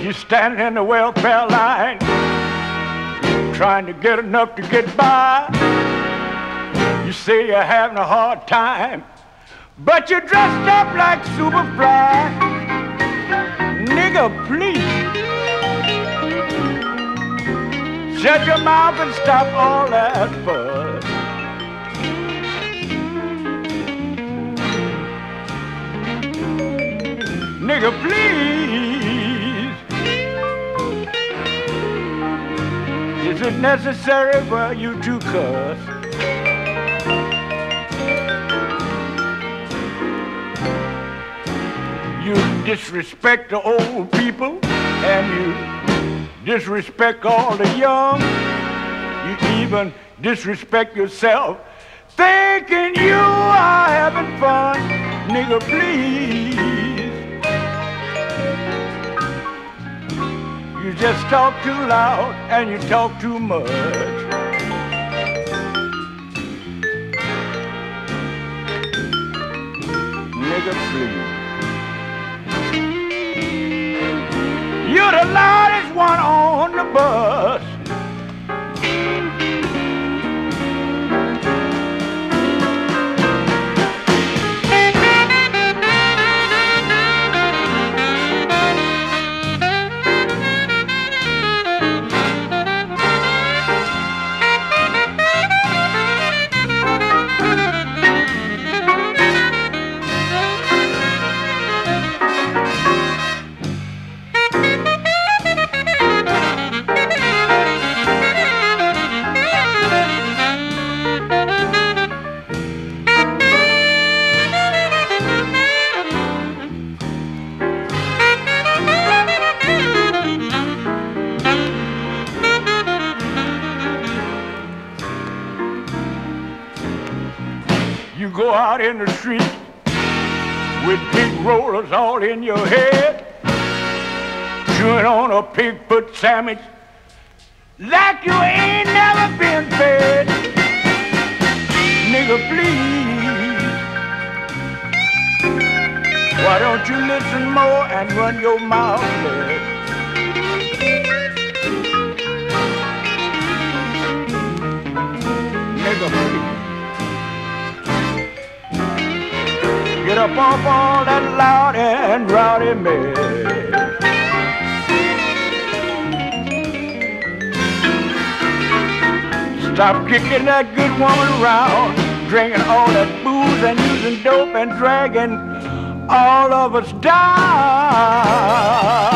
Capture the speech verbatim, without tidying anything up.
You're standing in the welfare line, trying to get enough to get by. You say you're having a hard time, but you're dressed up like Superfly. Nigga, please, shut your mouth and stop all that fuss. Nigga, please, is it necessary for you to cuss? You disrespect the old people and you disrespect all the young. You even disrespect yourself, thinking you are having fun. Nigga, please, you just talk too loud and you talk too much. Nigga, please, you're the loudest one on the bus. You go out in the street with big rollers all in your head, chewing on a pig foot sandwich like you ain't never been fed. Nigga, please, why don't you listen more and run your mouth less? Nigga, please, get up off all that loud and rowdy mess. Stop kicking that good woman around, drinking all that booze and using dope and dragging all of us down.